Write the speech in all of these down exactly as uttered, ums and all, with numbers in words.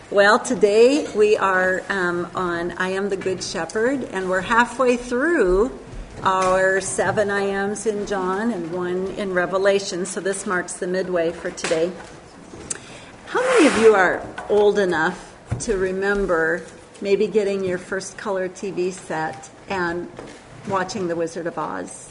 Well, today we are um, on I Am the Good Shepherd, and we're halfway through our seven I Ams in John and one in Revelation, so this marks the midway for today. How many of you are old enough to remember maybe getting your first color T V set and watching The Wizard of Oz?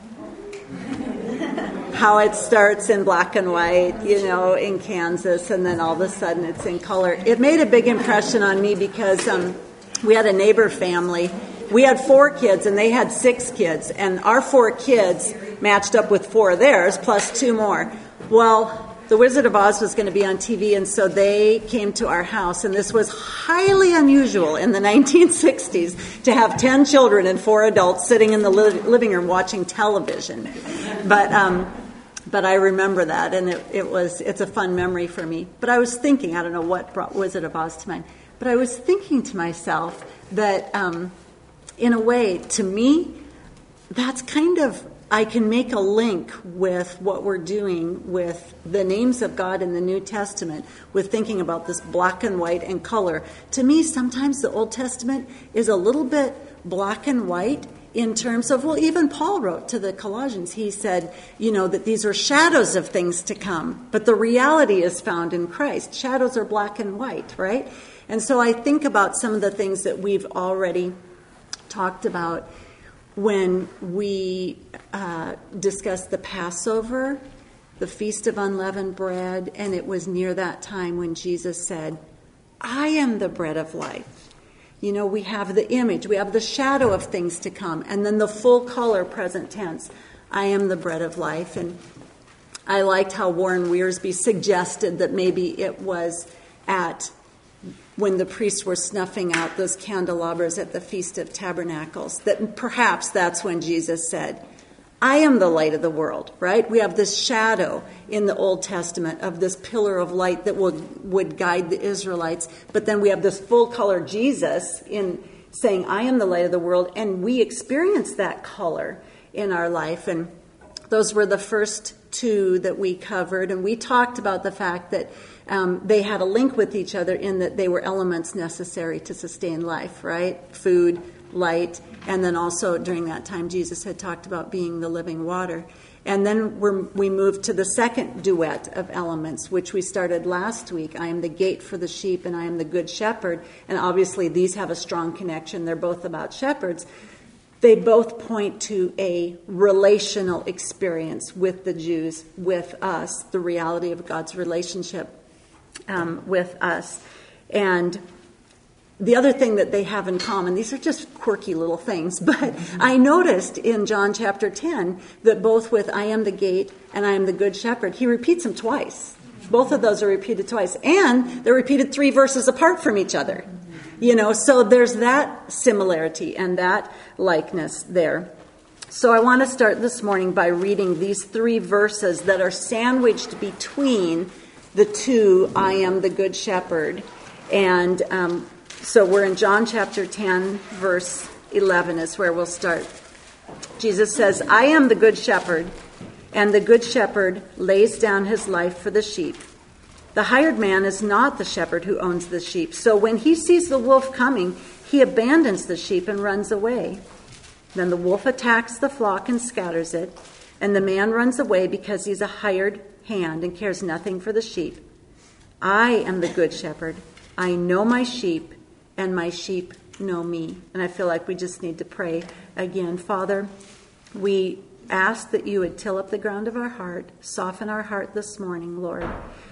How it starts in black and white, you know, in Kansas, and then all of a sudden it's in color. It made a big impression on me because um, we had a neighbor family. We had four kids, and they had six kids, and our four kids matched up with four of theirs, plus two more. Well, The Wizard of Oz was going to be on T V, and so they came to our house, and this was highly unusual in the nineteen sixties to have ten children and four adults sitting in the li- living room watching television. But um, but I remember that, and it, it was it's a fun memory for me. But I was thinking, I don't know what brought Wizard of Oz to mind, but I was thinking to myself that um, in a way, to me, that's kind of, I can make a link with what we're doing with the names of God in the New Testament, with thinking about this black and white and color. To me, sometimes the Old Testament is a little bit black and white in terms of, well, even Paul wrote to the Colossians. He said, you know, that these are shadows of things to come, but the reality is found in Christ. Shadows are black and white, right? And so I think about some of the things that we've already talked about when we uh, discussed the Passover, the Feast of Unleavened Bread, and it was near that time when Jesus said, I am the bread of life. You know, we have the image, we have the shadow of things to come, and then the full color present tense, I am the bread of life. And I liked how Warren Wiersbe suggested that maybe it was at when the priests were snuffing out those candelabras at the Feast of Tabernacles, that perhaps that's when Jesus said, I am the light of the world, right? We have this shadow in the Old Testament of this pillar of light that would, would guide the Israelites. But then we have this full color Jesus in saying, I am the light of the world. And we experience that color in our life. And those were the first two that we covered. And we talked about the fact that um, they had a link with each other in that they were elements necessary to sustain life, right? Food, light, and then also during that time Jesus had talked about being the living water. And then we're, we moved to the second duet of elements, which we started last week. I am the gate for the sheep, and I am the good shepherd. And obviously these have a strong connection. They're both about shepherds. They both point to a relational experience with the Jews, with us, the reality of God's relationship um, with us. And the other thing that they have in common, these are just quirky little things, but I noticed in John chapter ten that both with I am the gate and I am the good shepherd, he repeats them twice. Both of those are repeated twice. And they're repeated three verses apart from each other. You know, so there's that similarity and that likeness there. So I want to start this morning by reading these three verses that are sandwiched between the two I am the good shepherd. And um So we're in John chapter ten, verse eleven is where we'll start. Jesus says, I am the good shepherd, and the good shepherd lays down his life for the sheep. The hired man is not the shepherd who owns the sheep. So when he sees the wolf coming, he abandons the sheep and runs away. Then the wolf attacks the flock and scatters it, and the man runs away because he's a hired hand and cares nothing for the sheep. I am the good shepherd. I know my sheep, and my sheep know me. And I feel like we just need to pray again. Father, we ask that you would till up the ground of our heart, soften our heart this morning, Lord,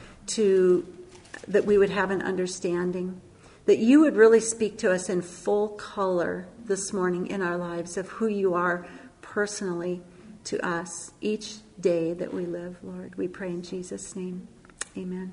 to that we would have an understanding, that you would really speak to us in full color this morning in our lives of who you are personally to us each day that we live, Lord. We pray in Jesus' name. Amen.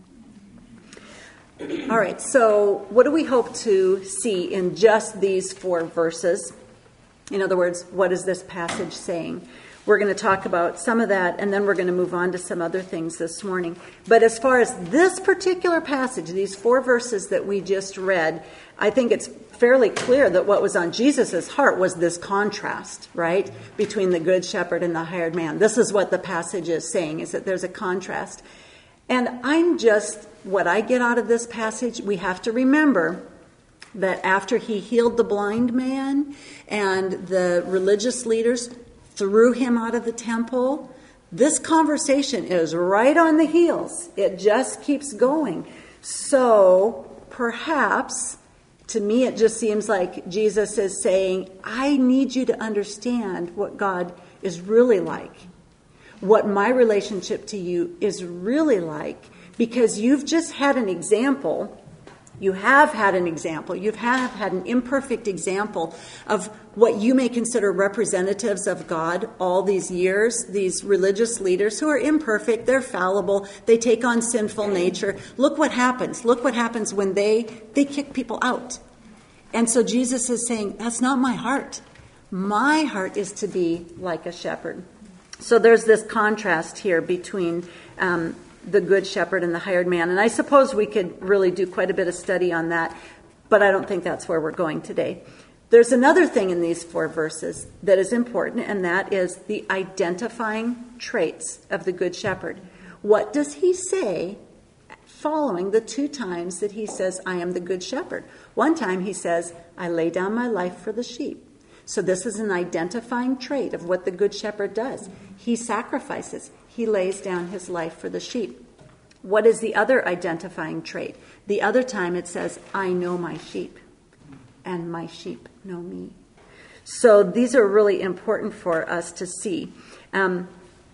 All right, so what do we hope to see in just these four verses? In other words, what is this passage saying? We're going to talk about some of that, and then we're going to move on to some other things this morning. But as far as this particular passage, these four verses that we just read, I think it's fairly clear that what was on Jesus' heart was this contrast, right, between the good shepherd and the hired man. This is what the passage is saying, is that there's a contrast. And I'm just, what I get out of this passage, we have to remember that after he healed the blind man and the religious leaders threw him out of the temple, this conversation is right on the heels. It just keeps going. So perhaps, to me, it just seems like Jesus is saying, I need you to understand what God is really like, what my relationship to you is really like, because you've just had an example. You have had an example. You have had an imperfect example of what you may consider representatives of God all these years, these religious leaders who are imperfect, they're fallible, they take on sinful nature. Look what happens. Look what happens when they, they kick people out. And so Jesus is saying, that's not my heart. My heart is to be like a shepherd. So there's this contrast here between um, the good shepherd and the hired man. And I suppose we could really do quite a bit of study on that, but I don't think that's where we're going today. There's another thing in these four verses that is important, and that is the identifying traits of the good shepherd. What does he say following the two times that he says, I am the good shepherd? One time he says, I lay down my life for the sheep. So this is an identifying trait of what the good shepherd does. He sacrifices. He lays down his life for the sheep. What is the other identifying trait? The other time it says, I know my sheep, and my sheep know me. So these are really important for us to see. Um,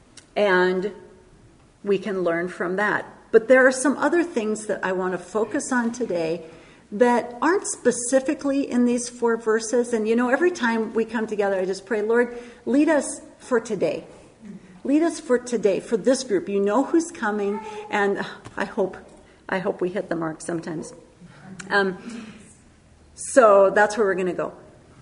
and we can learn from that. But there are some other things that I want to focus on today that aren't specifically in these four verses. And you know, every time we come together, I just pray, Lord, lead us for today. Lead us for today, for this group. You know who's coming, and I hope I hope we hit the mark sometimes. Um, so that's where we're going to go.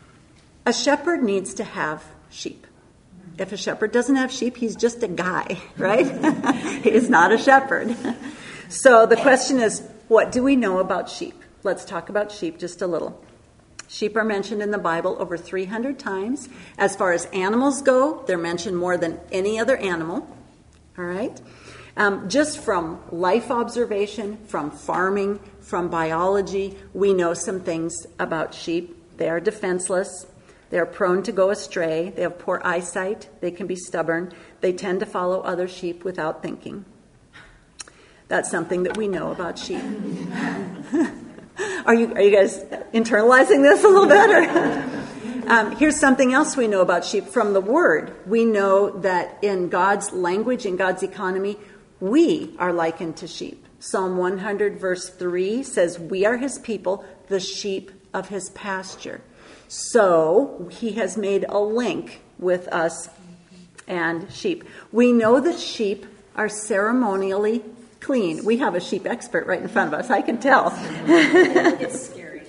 A shepherd needs to have sheep. If a shepherd doesn't have sheep, he's just a guy, right? He is not a shepherd. So the question is, what do we know about sheep? Let's talk about sheep just a little. Sheep are mentioned in the Bible over three hundred times. As far as animals go, they're mentioned more than any other animal. All right? Um, just from life observation, from farming, from biology, we know some things about sheep. They are defenseless. They are prone to go astray. They have poor eyesight. They can be stubborn. They tend to follow other sheep without thinking. That's something that we know about sheep. Are you are you guys internalizing this a little bit? um, here's something else we know about sheep from the Word. We know that in God's language, in God's economy, we are likened to sheep. Psalm one hundred verse three says, we are his people, the sheep of his pasture. So he has made a link with us and sheep. We know that sheep are ceremonially clean. We have a sheep expert right in front of us. I can tell. It's scary.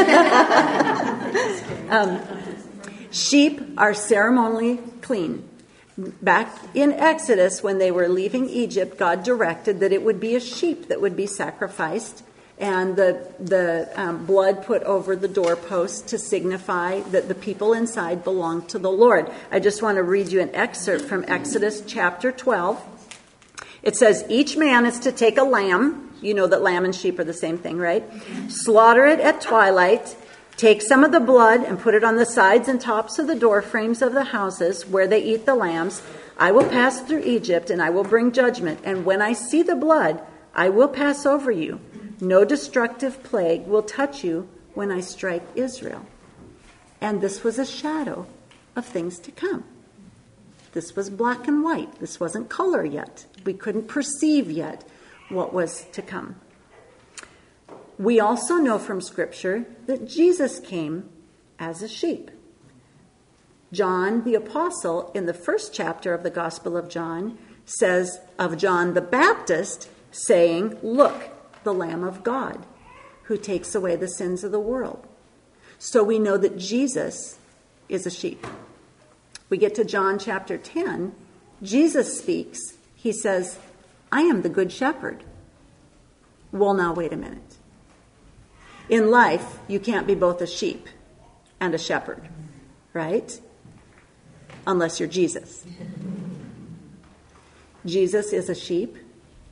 um, sheep are ceremonially clean. Back in Exodus, when they were leaving Egypt, God directed that it would be a sheep that would be sacrificed, and the the um, blood put over the doorpost to signify that the people inside belonged to the Lord. I just want to read you an excerpt from Exodus chapter twelve. It says, each man is to take a lamb. You know that lamb and sheep are the same thing, right? Slaughter it at twilight. Take some of the blood and put it on the sides and tops of the door frames of the houses where they eat the lambs. I will pass through Egypt and I will bring judgment. And when I see the blood, I will pass over you. No destructive plague will touch you when I strike Israel. And this was a shadow of things to come. This was black and white. This wasn't color yet. We couldn't perceive yet what was to come. We also know from Scripture that Jesus came as a sheep. John the Apostle, in the first chapter of the Gospel of John, says of John the Baptist, saying, look, the Lamb of God, who takes away the sins of the world. So we know that Jesus is a sheep. We get to John chapter ten. Jesus speaks. He says, I am the good shepherd. Well, now, wait a minute. In life, you can't be both a sheep and a shepherd, right? Unless you're Jesus. Jesus is a sheep,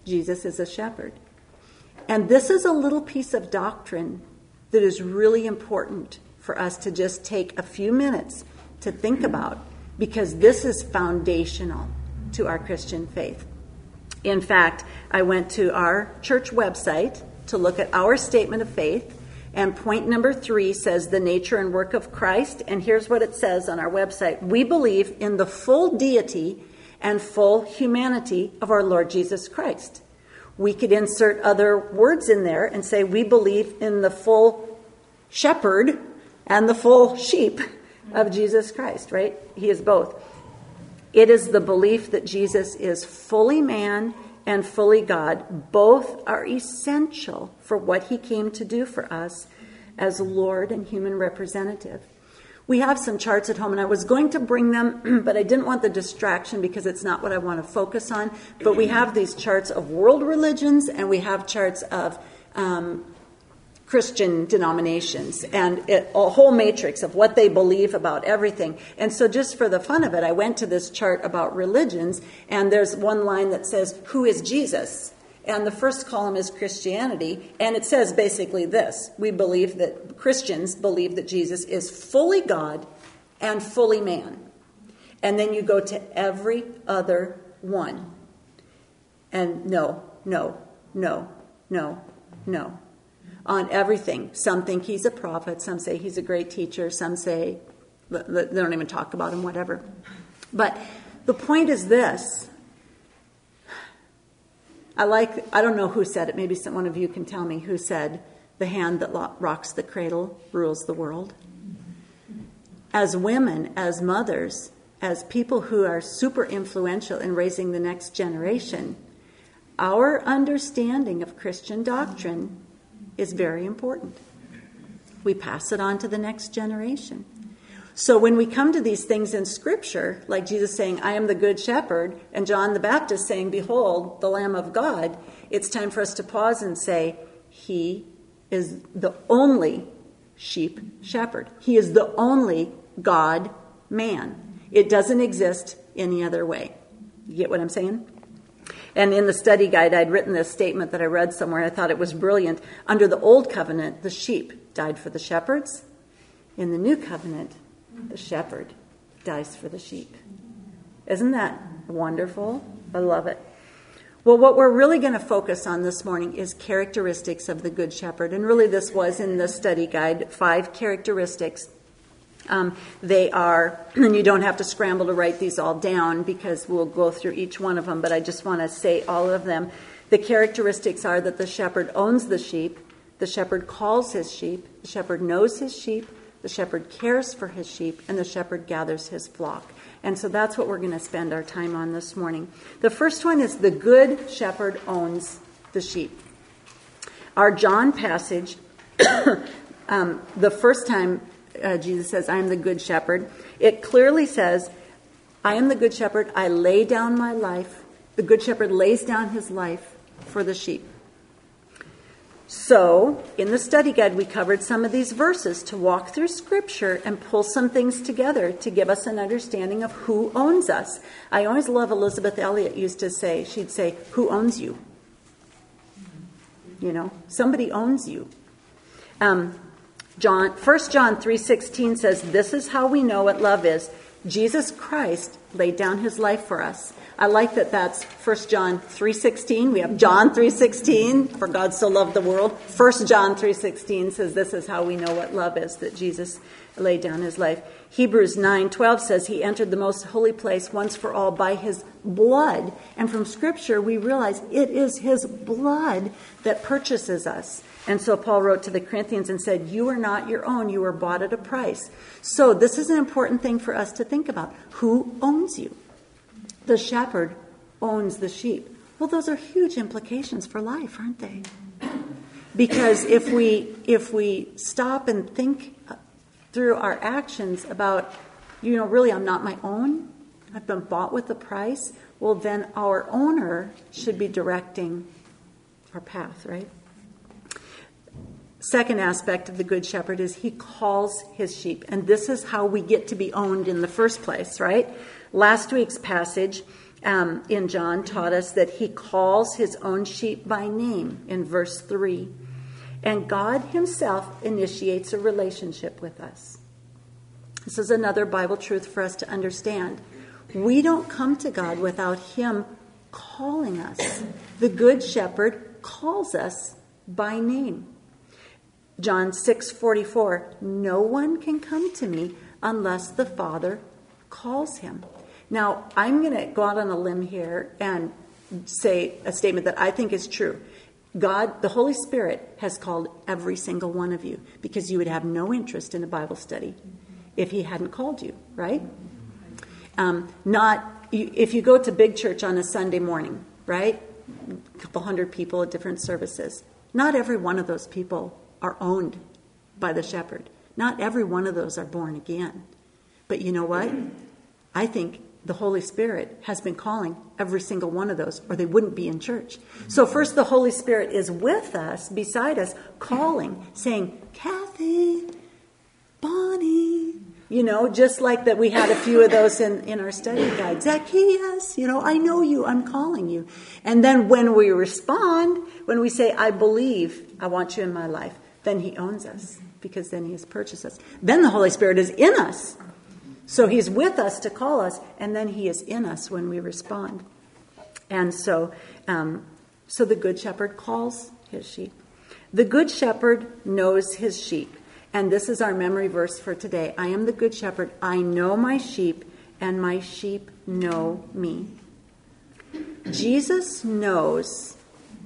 Jesus is a shepherd. And this is a little piece of doctrine that is really important for us to just take a few minutes to think about, because this is foundational to our Christian faith. In fact, I went to our church website to look at our statement of faith, and point number three says the nature and work of Christ. And here's what it says on our website. We believe in the full deity and full humanity of our Lord Jesus Christ. We could insert other words in there and say we believe in the full shepherd and the full sheep of Jesus Christ, right? He is both. It is the belief that Jesus is fully man and fully God. Both are essential for what he came to do for us as Lord and human representative. We have some charts at home, and I was going to bring them, but I didn't want the distraction because it's not what I want to focus on. But we have these charts of world religions, and we have charts of um, Christian denominations, and it, a whole matrix of what they believe about everything. And so just for the fun of it, I went to this chart about religions, and there's one line that says, who is Jesus? And the first column is Christianity, and it says basically this. We believe that Christians believe that Jesus is fully God and fully man. And then you go to every other one. And no, no, no, no, no. On everything. Some think he's a prophet. Some say he's a great teacher. Some say they don't even talk about him, whatever. But the point is this. I like, I don't know who said it. Maybe some, one of you can tell me who said, the hand that lo- rocks the cradle rules the world. As women, as mothers, as people who are super influential in raising the next generation, our understanding of Christian doctrine is very important. We pass it on to the next generation. So when we come to these things in Scripture, like Jesus saying, I am the good shepherd, and John the Baptist saying, behold, the Lamb of God, it's time for us to pause and say, he is the only sheep shepherd. He is the only God-man. It doesn't exist any other way. You get what I'm saying? And in the study guide, I'd written this statement that I read somewhere. I thought it was brilliant. Under the old covenant, the sheep died for the shepherds. In the new covenant, the shepherd dies for the sheep. Isn't that wonderful? I love it. Well, what we're really going to focus on this morning is characteristics of the Good Shepherd. And really this was in the study guide, five characteristics. Um, they are, and you don't have to scramble to write these all down because we'll go through each one of them, but I just want to say all of them. The characteristics are that the shepherd owns the sheep, the shepherd calls his sheep, the shepherd knows his sheep, the shepherd cares for his sheep, and the shepherd gathers his flock. And so that's what we're going to spend our time on this morning. The first one is the good shepherd owns the sheep. Our John passage, um, the first time uh, Jesus says, I am the good shepherd, it clearly says, I am the good shepherd, I lay down my life. The good shepherd lays down his life for the sheep. So, in the study guide, we covered some of these verses to walk through Scripture and pull some things together to give us an understanding of who owns us. I always love Elizabeth Elliot used to say, she'd say, who owns you? You know, somebody owns you. Um, John, First John three sixteen says, this is how we know what love is. Jesus Christ laid down his life for us. I like that that's First John three sixteen. We have John three sixteen, for God so loved the world. First John three sixteen says this is how we know what love is, that Jesus laid down his life. Hebrews nine twelve says he entered the most holy place once for all by his blood. And from Scripture we realize it is his blood that purchases us. And so Paul wrote to the Corinthians and said, you are not your own, you were bought at a price. So this is an important thing for us to think about. Who owns you? The shepherd owns the sheep. Well, those are huge implications for life, aren't they? Because if we if we stop and think through our actions about, you know, really I'm not my own, I've been bought with a price, well, then our owner should be directing our path, right? Second aspect of the Good Shepherd is he calls his sheep. And this is how we get to be owned in the first place, right? Last week's passage, um, in John taught us that he calls his own sheep by name in verse three. And God himself initiates a relationship with us. This is another Bible truth for us to understand. We don't come to God without him calling us. The Good Shepherd calls us by name. John six forty-four, no one can come to me unless the Father calls him. Now, I'm going to go out on a limb here and say a statement that I think is true. God, the Holy Spirit, has called every single one of you, because you would have no interest in a Bible study if he hadn't called you, right? Um, not if you go to big church on a Sunday morning, right? A couple hundred people at different services. Not every one of those people are owned by the shepherd. Not every one of those are born again. But you know what? I think the Holy Spirit has been calling every single one of those, or they wouldn't be in church. So first, the Holy Spirit is with us, beside us, calling, saying, Kathy, Bonnie, you know, just like that we had a few of those in, in our study guide. Zacchaeus, you know, I know you, I'm calling you. And then when we respond, when we say, I believe, I want you in my life, then he owns us, because then he has purchased us. Then the Holy Spirit is in us. So he's with us to call us, and then he is in us when we respond. And so, um, so the Good Shepherd calls his sheep. The Good Shepherd knows his sheep. And this is our memory verse for today. I am the Good Shepherd. I know my sheep, and my sheep know me. Jesus knows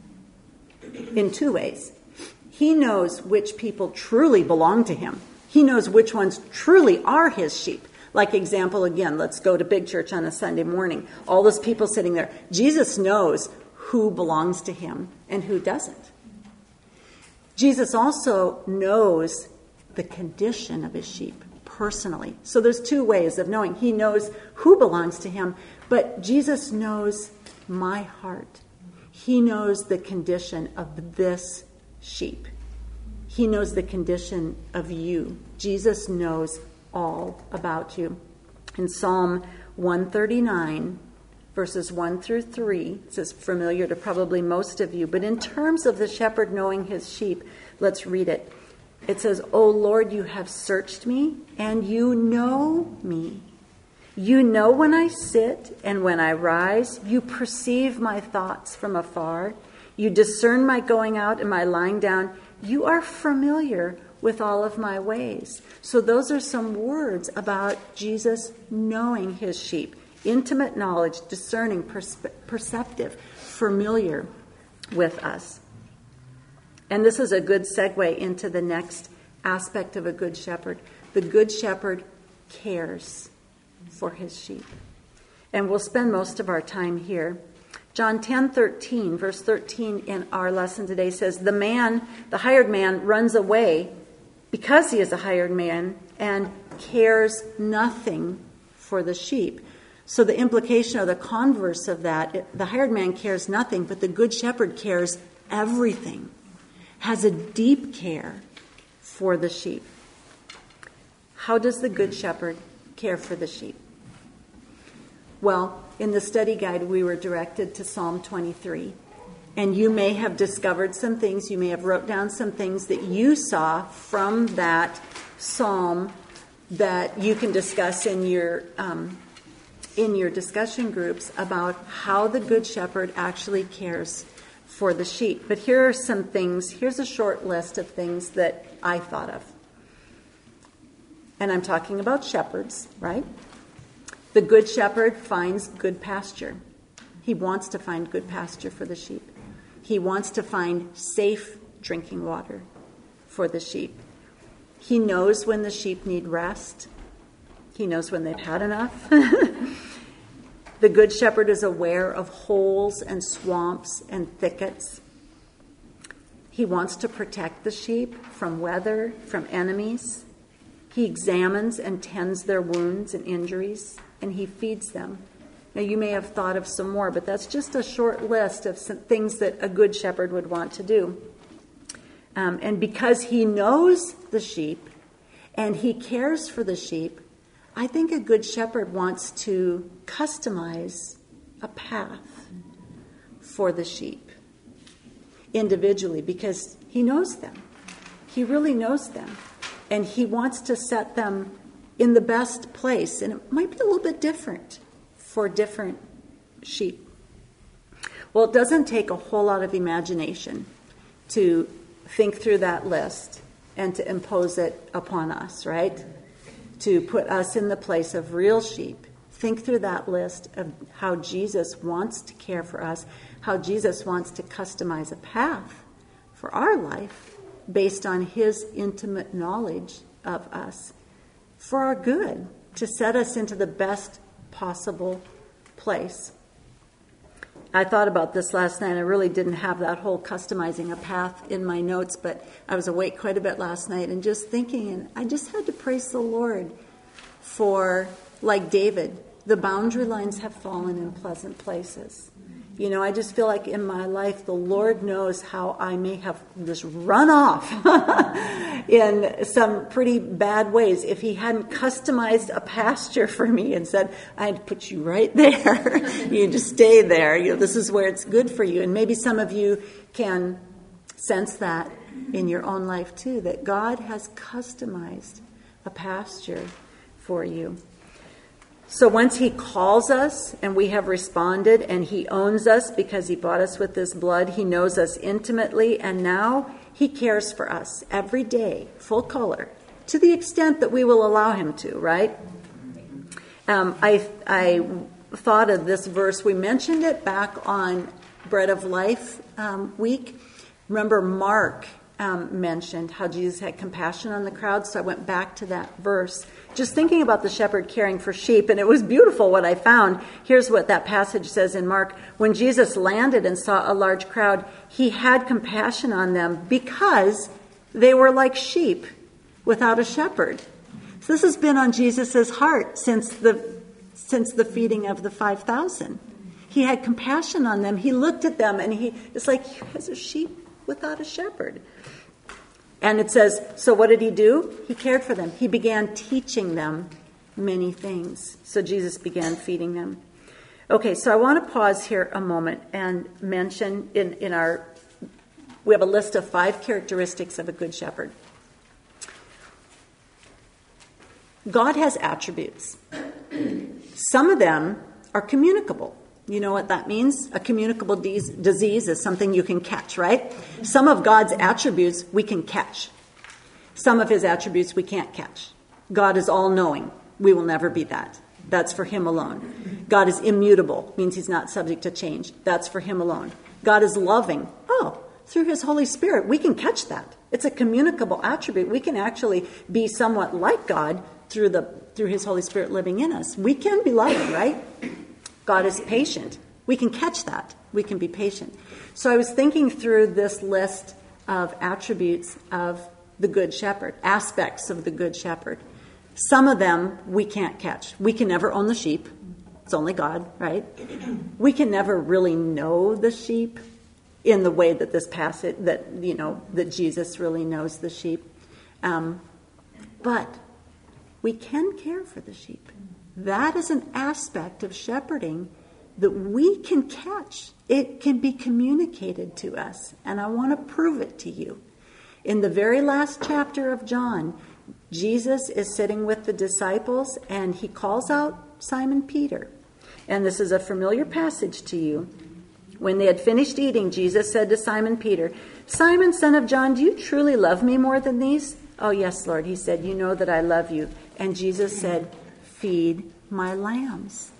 in two ways. He knows which people truly belong to him. He knows which ones truly are his sheep. Like example, again, let's go to big church on a Sunday morning. All those people sitting there. Jesus knows who belongs to him and who doesn't. Jesus also knows the condition of his sheep personally. So there's two ways of knowing. He knows who belongs to him, but Jesus knows my heart. He knows the condition of this sheep. He knows the condition of you. Jesus knows all about you. In Psalm one thirty-nine, verses one through three, this is familiar to probably most of you, but in terms of the shepherd knowing his sheep, let's read it. It says, O Lord, you have searched me, and you know me. You know when I sit and when I rise. You perceive my thoughts from afar. You discern my going out and my lying down. You are familiar with all of my ways. So those are some words about Jesus knowing his sheep. Intimate knowledge, discerning, perspe- perceptive, familiar with us. And this is a good segue into the next aspect of a good shepherd. The good shepherd cares for his sheep. And we'll spend most of our time here. John ten thirteen, verse thirteen in our lesson today says, the man, the hired man, runs away because he is a hired man and cares nothing for the sheep. So the implication or the converse of that, the hired man cares nothing, but the good shepherd cares everything, has a deep care for the sheep. How does the good shepherd care for the sheep? Well, in the study guide, we were directed to Psalm twenty-three. And you may have discovered some things, you may have wrote down some things that you saw from that psalm that you can discuss in your um, in your discussion groups about how the Good Shepherd actually cares for the sheep. But here are some things, here's a short list of things that I thought of. And I'm talking about shepherds, right? The Good Shepherd finds good pasture. He wants to find good pasture for the sheep. He wants to find safe drinking water for the sheep. He knows when the sheep need rest. He knows when they've had enough. The Good Shepherd is aware of holes and swamps and thickets. He wants to protect the sheep from weather, from enemies. He examines and tends their wounds and injuries, and he feeds them. Now, you may have thought of some more, but that's just a short list of some things that a good shepherd would want to do. Um, and because he knows the sheep and he cares for the sheep, I think a good shepherd wants to customize a path for the sheep individually because he knows them. He really knows them. And he wants to set them in the best place. And it might be a little bit different for different sheep. Well, it doesn't take a whole lot of imagination to think through that list and to impose it upon us, right? To put us in the place of real sheep. Think through that list of how Jesus wants to care for us, how Jesus wants to customize a path for our life based on his intimate knowledge of us for our good, to set us into the best possible place. I thought about this last night. I really didn't have that whole customizing a path in my notes, but I was awake quite a bit last night and just thinking, and I just had to praise the Lord for, like David, the boundary lines have fallen in pleasant places. You know, I just feel like in my life, the Lord knows how I may have just run off in some pretty bad ways. If he hadn't customized a pasture for me and said, I'd put you right there. You just stay there. You know, this is where it's good for you. And maybe some of you can sense that in your own life too, that God has customized a pasture for you. So once he calls us and we have responded and he owns us because he bought us with his blood, he knows us intimately, and now he cares for us every day, full color, to the extent that we will allow him to, right? Um, I, I thought of this verse. We mentioned it back on Bread of Life um, week. Remember Mark um, mentioned how Jesus had compassion on the crowd, so I went back to that verse. Just thinking about the shepherd caring for sheep, and it was beautiful what I found. Here's what that passage says in Mark. When Jesus landed and saw a large crowd, he had compassion on them because they were like sheep without a shepherd. So this has been on Jesus' heart since the since the feeding of the five thousand. He had compassion on them. He looked at them, and he it's like, you guys are sheep without a shepherd. And it says, so what did he do? He cared for them. He began teaching them many things. So Jesus began feeding them. Okay, so I want to pause here a moment and mention in, in our, we have a list of five characteristics of a good shepherd. God has attributes. Some of them are communicable. You know what that means? A communicable de- disease is something you can catch, right? Some of God's attributes we can catch. Some of his attributes we can't catch. God is all-knowing. We will never be that. That's for him alone. God is immutable, means he's not subject to change. That's for him alone. God is loving. Oh, through his Holy Spirit, we can catch that. It's a communicable attribute. We can actually be somewhat like God through the through his Holy Spirit living in us. We can be loving, right? God is patient. We can catch that. We can be patient. So I was thinking through this list of attributes of the Good Shepherd, aspects of the Good Shepherd. Some of them we can't catch. We can never own the sheep. It's only God, right? We can never really know the sheep in the way that this passage, that, you know, that Jesus really knows the sheep. Um, but we can care for the sheep. That is an aspect of shepherding that we can catch. It can be communicated to us, and I want to prove it to you. In the very last chapter of John, Jesus is sitting with the disciples, and he calls out Simon Peter. And this is a familiar passage to you. When they had finished eating, Jesus said to Simon Peter, Simon, son of John, do you truly love me more than these? Oh, yes, Lord, he said, you know that I love you. And Jesus said, feed my lambs.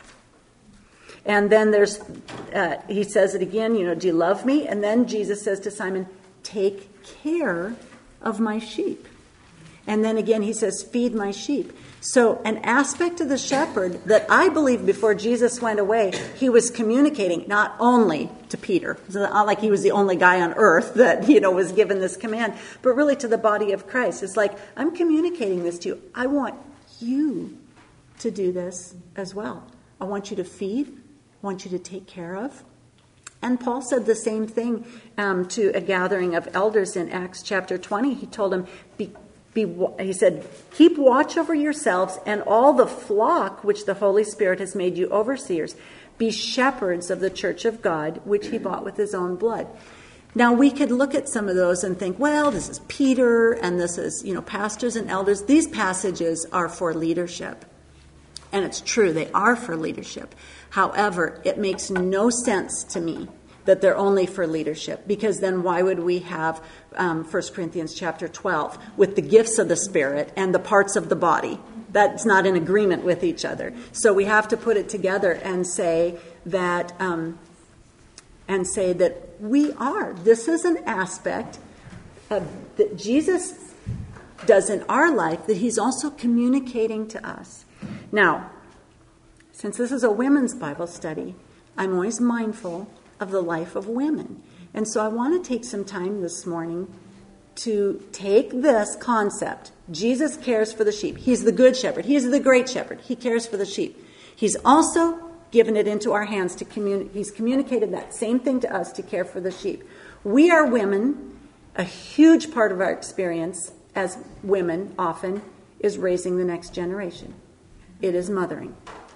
And then there's, uh, he says it again, you know, do you love me? And then Jesus says to Simon, take care of my sheep. And then again he says, feed my sheep. So an aspect of the shepherd that I believe before Jesus went away, he was communicating not only to Peter, it's not like he was the only guy on earth that, you know, was given this command, but really to the body of Christ. It's like, I'm communicating this to you. I want you to do this as well. I want you to feed. I want you to take care of. And Paul said the same thing um, to a gathering of elders in Acts chapter twenty. He told them, be, be, he said, keep watch over yourselves and all the flock which the Holy Spirit has made you overseers. be shepherds of the church of God, which he bought with his own blood. Now, we could look at some of those and think, well, this is Peter, and this is, you know, pastors and elders. These passages are for leadership. And it's true, they are for leadership. However, it makes no sense to me that they're only for leadership, because then why would we have um, First Corinthians chapter twelve with the gifts of the Spirit and the parts of the body? That's not in agreement with each other. So we have to put it together and say that um, and say that we are. This is an aspect of, that Jesus does in our life that he's also communicating to us. Now, since this is a women's Bible study, I'm always mindful of the life of women. And so I want to take some time this morning to take this concept. Jesus cares for the sheep. He's the good shepherd. He's the great shepherd. He cares for the sheep. He's also given it into our hands to communicate. He's communicated that same thing to us to care for the sheep. We are women. A huge part of our experience as women often is raising the next generation. It is mothering.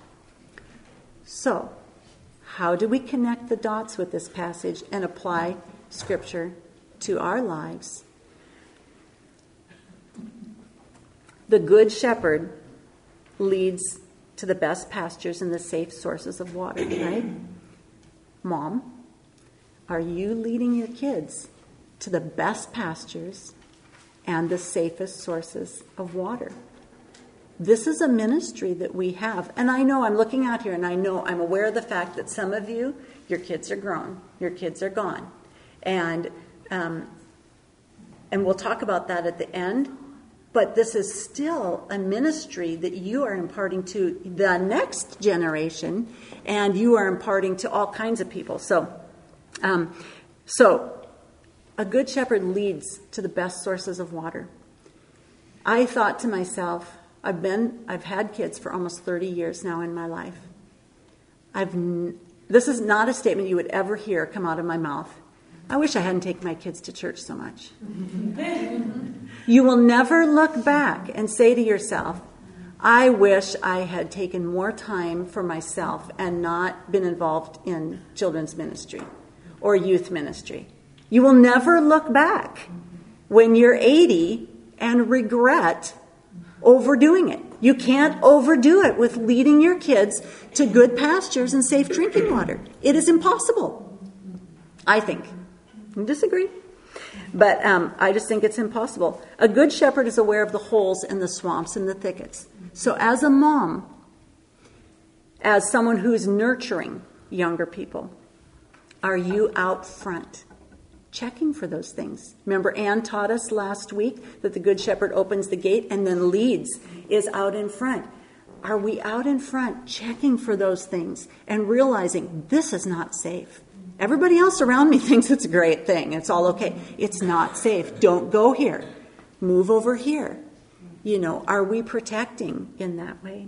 So, how do we connect the dots with this passage and apply Scripture to our lives? The good shepherd leads to the best pastures and the safe sources of water, right? Mom, are you leading your kids to the best pastures and the safest sources of water? This is a ministry that we have. And I know I'm looking out here and I know I'm aware of the fact that some of you, your kids are grown. Your kids are gone. And um, and we'll talk about that at the end. But this is still a ministry that you are imparting to the next generation, and you are imparting to all kinds of people. So, um, so a good shepherd leads to the best sources of water. I thought to myself, I've been, I've had kids for almost thirty years now in my life. I've, n- this is not a statement you would ever hear come out of my mouth. I wish I hadn't taken my kids to church so much. You will never look back and say to yourself, I wish I had taken more time for myself and not been involved in children's ministry or youth ministry. You will never look back when you're eighty and regret overdoing it. You can't overdo it with leading your kids to good pastures and safe drinking water. It is impossible, I think. You disagree? But um, I just think it's impossible. A good shepherd is aware of the holes in the swamps and the thickets. So as a mom, as someone who's nurturing younger people, are you out front checking for those things? Remember, Ann taught us last week that the good shepherd opens the gate and then leads, is out in front. Are we out in front checking for those things and realizing this is not safe? Everybody else around me thinks it's a great thing. It's all okay. It's not safe. Don't go here. Move over here. You know, are we protecting in that way?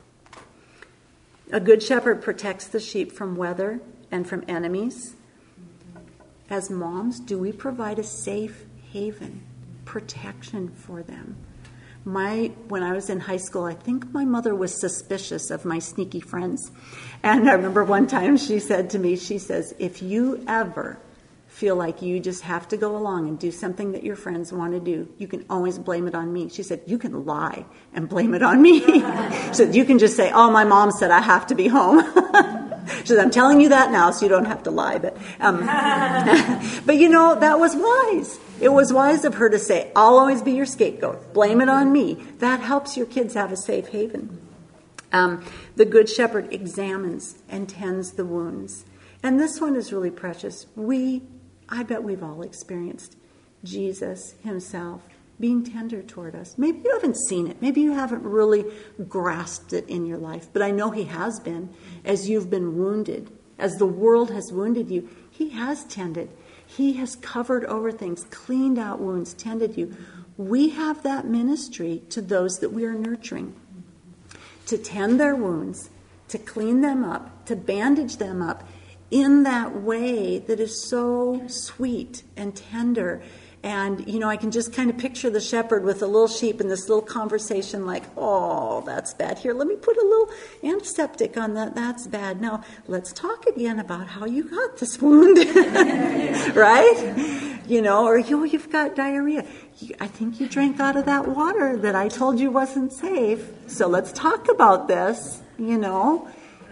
A good shepherd protects the sheep from weather and from enemies. As moms, do we provide a safe haven, protection for them? My, when I was in high school, I think my mother was suspicious of my sneaky friends. And I remember one time she said to me, she says, if you ever feel like you just have to go along and do something that your friends want to do, you can always blame it on me. She said, you can lie and blame it on me. She said, you can just say, oh, my mom said I have to be home. She said, I'm telling you that now so you don't have to lie. But, um, but you know, that was wise. It was wise of her to say, I'll always be your scapegoat. Blame it on me. That helps your kids have a safe haven. Um, the good shepherd examines and tends the wounds. And this one is really precious. We, I bet we've all experienced Jesus himself being tender toward us. Maybe you haven't seen it. Maybe you haven't really grasped it in your life. But I know he has been. As you've been wounded, as the world has wounded you, he has tended. He has covered over things, cleaned out wounds, tended you. We have that ministry to those that we are nurturing. To tend their wounds, to clean them up, to bandage them up in that way that is so sweet and tender And, you know, I can just kind of picture the shepherd with a little sheep in this little conversation like, oh, that's bad. Here, let me put a little antiseptic on that. That's bad. Now, let's talk again about how you got this wound. Right? You know, or, oh, you've got diarrhea. I think you drank out of that water that I told you wasn't safe. So let's talk about this, you know.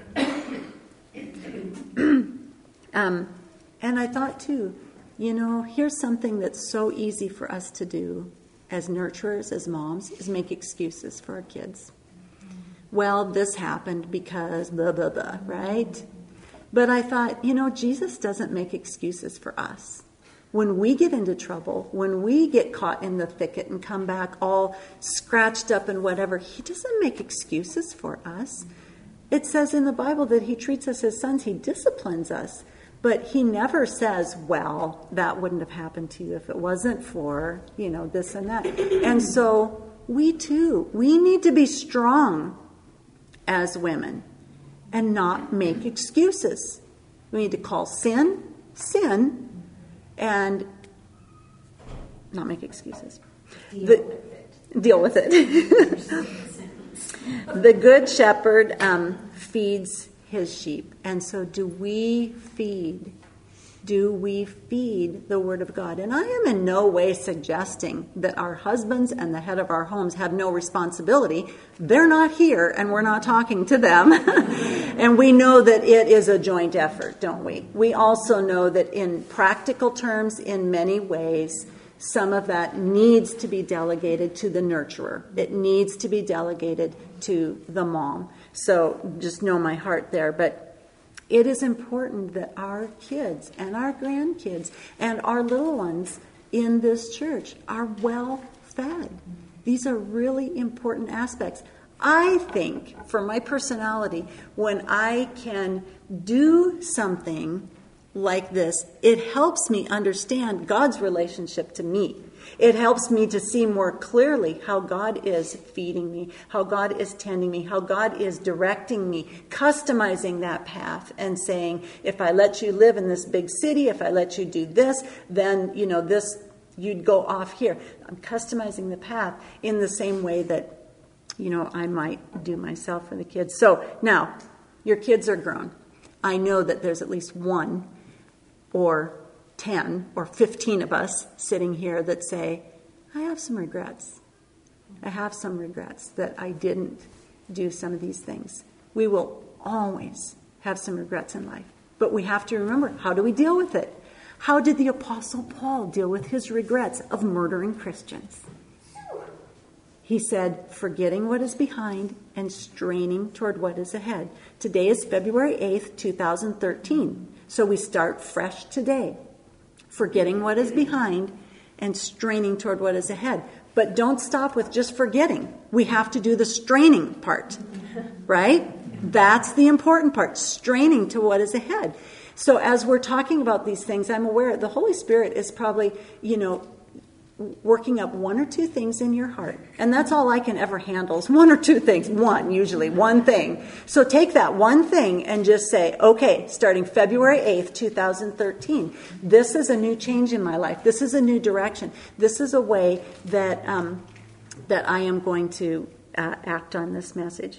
um, and I thought, too, you know, here's something that's so easy for us to do as nurturers, as moms, is make excuses for our kids. Well, this happened because blah, blah, blah, right? But I thought, you know, Jesus doesn't make excuses for us. When we get into trouble, when we get caught in the thicket and come back all scratched up and whatever, he doesn't make excuses for us. It says in the Bible that he treats us as sons, he disciplines us. But he never says, well, that wouldn't have happened to you if it wasn't for, you know, this and that. And so we too, we need to be strong as women and not make excuses. We need to call sin, sin, and not make excuses. Deal the, with it. Deal with it. The good shepherd um, feeds his sheep. And so do we feed? Do we feed the Word of God? And I am in no way suggesting that our husbands and the head of our homes have no responsibility. They're not here and we're not talking to them. And we know that it is a joint effort, don't we? We also know that in practical terms, in many ways, some of that needs to be delegated to the nurturer. It needs to be delegated to the mom. So just know my heart there. But it is important that our kids and our grandkids and our little ones in this church are well fed. These are really important aspects. I think, for my personality, when I can do something like this, it helps me understand God's relationship to me. It helps me to see more clearly how God is feeding me, how God is tending me, how God is directing me, customizing that path and saying, if I let you live in this big city, if I let you do this, then, you know, this, you'd go off here. I'm customizing the path in the same way that, you know, I might do myself for the kids. So now, your kids are grown. I know that there's at least one or ten or fifteen of us sitting here that say, I have some regrets. I have some regrets that I didn't do some of these things. We will always have some regrets in life. But we have to remember, how do we deal with it? How did the Apostle Paul deal with his regrets of murdering Christians? He said, forgetting what is behind and straining toward what is ahead. Today is February eighth, twenty thirteen. So we start fresh today. Forgetting what is behind and straining toward what is ahead. But don't stop with just forgetting. We have to do the straining part, right? That's the important part, straining to what is ahead. So as we're talking about these things, I'm aware the Holy Spirit is probably, you know, working up one or two things in your heart. And that's all I can ever handle is one or two things. One, usually, one thing. So take that one thing and just say, okay, starting February eighth, twenty thirteen, this is a new change in my life. This is a new direction. This is a way that, um, that I am going to uh, act on this message.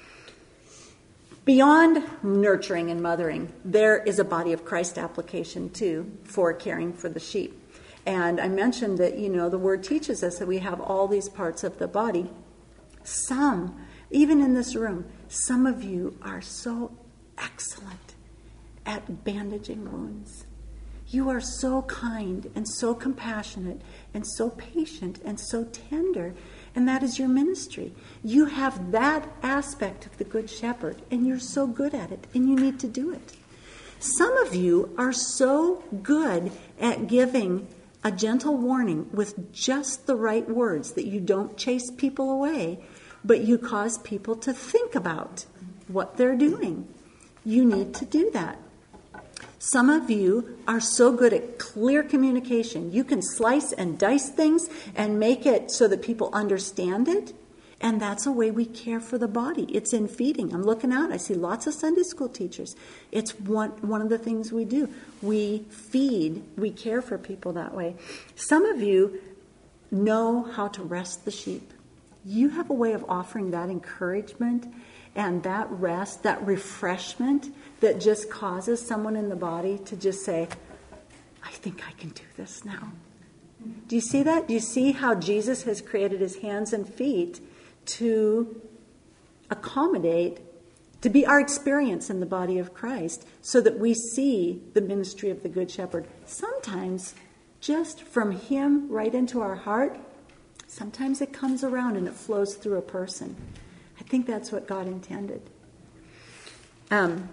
Beyond nurturing and mothering, there is a body of Christ application, too, for caring for the sheep. And I mentioned that, you know, the Word teaches us that we have all these parts of the body. Some, even in this room, some of you are so excellent at bandaging wounds. You are so kind and so compassionate and so patient and so tender. And that is your ministry. You have that aspect of the Good Shepherd, and you're so good at it, and you need to do it. Some of you are so good at giving a gentle warning with just the right words that you don't chase people away, but you cause people to think about what they're doing. You need to do that. Some of you are so good at clear communication. You can slice and dice things and make it so that people understand it, And that's a way we care for the body. It's in feeding. I'm looking out. I see lots of Sunday school teachers. It's one, one of the things we do. We feed. We care for people that way. Some of you know how to rest the sheep. You have a way of offering that encouragement and that rest, that refreshment that just causes someone in the body to just say, I think I can do this now. Do you see that? Do you see how Jesus has created his hands and feet to accommodate, to be our experience in the body of Christ, so that we see the ministry of the Good Shepherd? Sometimes just from him right into our heart, sometimes it comes around and it flows through a person. I think that's what God intended. Um,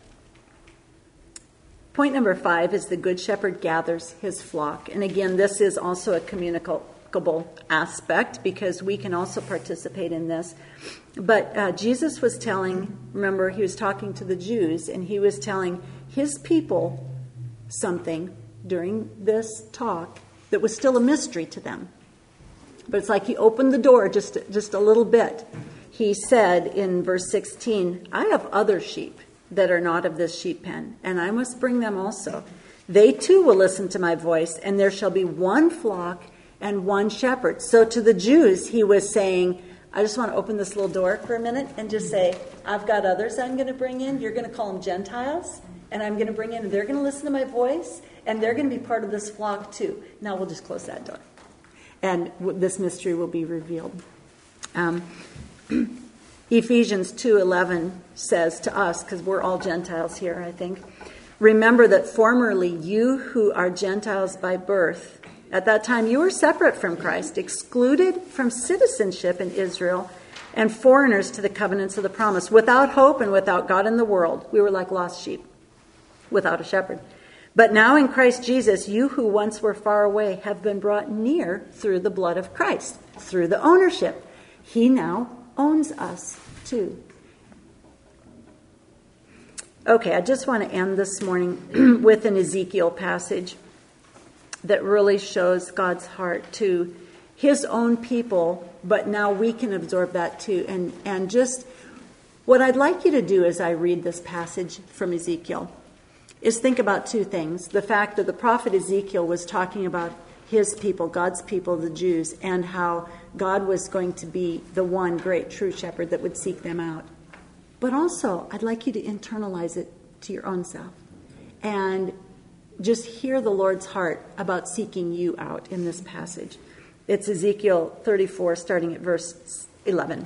point number five is the Good Shepherd gathers his flock. And again, this is also a communicable aspect because we can also participate in this. But uh, Jesus was telling, remember, he was talking to the Jews, and he was telling his people something during this talk that was still a mystery to them. But it's like he opened the door just, just a little bit. He said in verse sixteen, I have other sheep that are not of this sheep pen, and I must bring them also. They too will listen to my voice, and there shall be one flock and one shepherd. So to the Jews, he was saying, I just want to open this little door for a minute and just say, I've got others I'm going to bring in. You're going to call them Gentiles, and I'm going to bring in, and they're going to listen to my voice, and they're going to be part of this flock too. Now we'll just close that door, and this mystery will be revealed. Um, Ephesians two eleven says to us, because we're all Gentiles here, I think, remember that formerly you who are Gentiles by birth, at that time you were separate from Christ, excluded from citizenship in Israel, and foreigners to the covenants of the promise, without hope and without God in the world. We were like lost sheep, without a shepherd. But now in Christ Jesus, you who once were far away have been brought near through the blood of Christ, through the ownership. He now owns us too. Okay, I just want to end this morning with an Ezekiel passage that really shows God's heart to his own people, but now we can absorb that too. And, and just what I'd like you to do as I read this passage from Ezekiel is think about two things. The fact that the prophet Ezekiel was talking about his people, God's people, the Jews, and how God was going to be the one great true shepherd that would seek them out. But also, I'd like you to internalize it to your own self and just hear the Lord's heart about seeking you out in this passage. It's Ezekiel thirty-four, starting at verse eleven.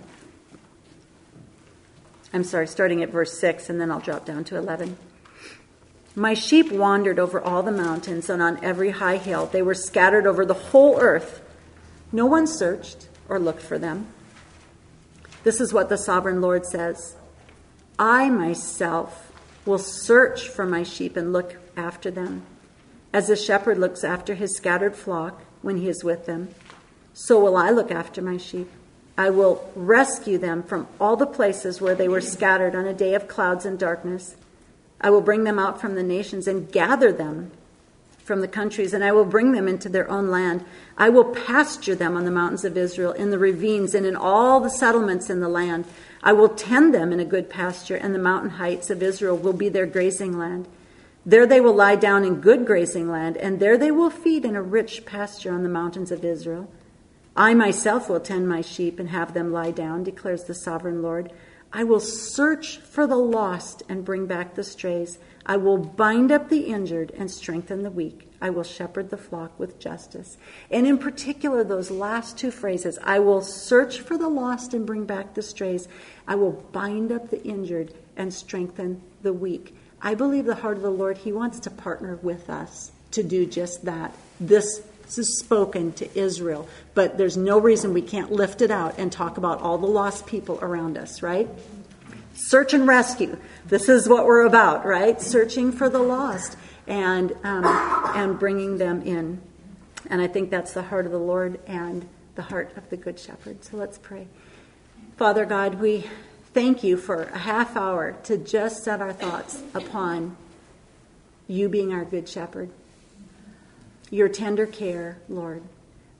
I'm sorry, starting at verse six, and then I'll drop down to eleven. My sheep wandered over all the mountains and on every high hill. They were scattered over the whole earth. No one searched or looked for them. This is what the sovereign Lord says. I myself will search for my sheep and look after them. As a shepherd looks after his scattered flock when he is with them, so will I look after my sheep. I will rescue them from all the places where they were scattered on a day of clouds and darkness. I will bring them out from the nations and gather them from the countries, and I will bring them into their own land. I will pasture them on the mountains of Israel, in the ravines, and in all the settlements in the land. I will tend them in a good pasture, and the mountain heights of Israel will be their grazing land. There they will lie down in good grazing land, and there they will feed in a rich pasture on the mountains of Israel. I myself will tend my sheep and have them lie down, declares the sovereign Lord. I will search for the lost and bring back the strays. I will bind up the injured and strengthen the weak. I will shepherd the flock with justice. And in particular, those last two phrases, I will search for the lost and bring back the strays. I will bind up the injured and strengthen the weak. I believe the heart of the Lord, he wants to partner with us to do just that. This is spoken to Israel, but there's no reason we can't lift it out and talk about all the lost people around us, right? Search and rescue. This is what we're about, right? Searching for the lost and um, and bringing them in. And I think that's the heart of the Lord and the heart of the Good Shepherd. So let's pray. Father God, we thank you for a half hour to just set our thoughts upon you being our Good Shepherd. Your tender care, Lord,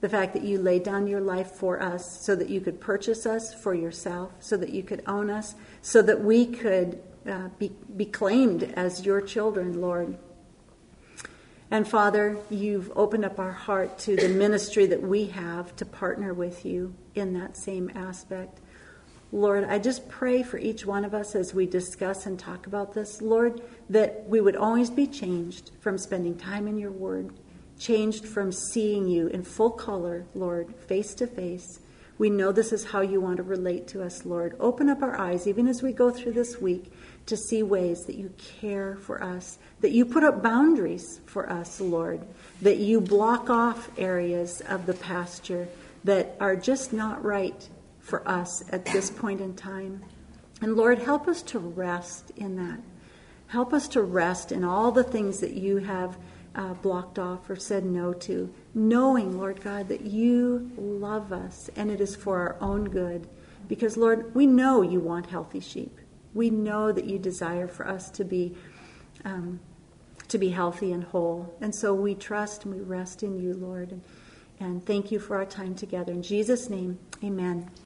the fact that you laid down your life for us so that you could purchase us for yourself, so that you could own us, so that we could uh, be, be claimed as your children, Lord. And Father, you've opened up our heart to the ministry that we have to partner with you in that same aspect. Lord, I just pray for each one of us as we discuss and talk about this, Lord, that we would always be changed from spending time in your word, changed from seeing you in full color, Lord, face to face. We know this is how you want to relate to us, Lord. Open up our eyes, even as we go through this week, to see ways that you care for us, that you put up boundaries for us, Lord, that you block off areas of the pasture that are just not right for us at this point in time. And Lord, help us to rest in that. Help us to rest in all the things that you have uh, blocked off or said no to, knowing, Lord God, that you love us and it is for our own good. Because, Lord, we know you want healthy sheep. We know that you desire for us to be um, to be healthy and whole. And so we trust and we rest in you, Lord. And, and thank you for our time together. In Jesus' name, amen.